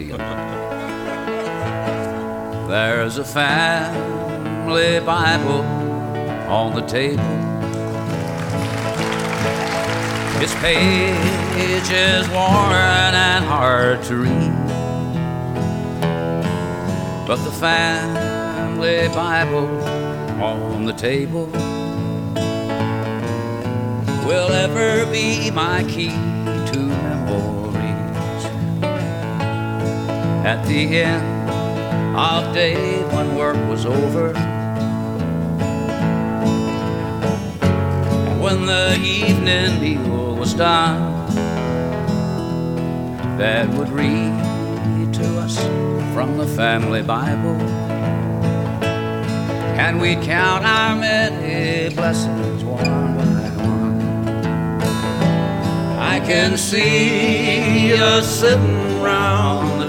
There's a family Bible on the table. Its page is worn and hard to read, but the family Bible on the table will ever be my key to memories. At the end of day when work was over, and when the evening meal was done, Dad would read to us from the family Bible, and we'd count our many blessings one by one. I can see us sitting round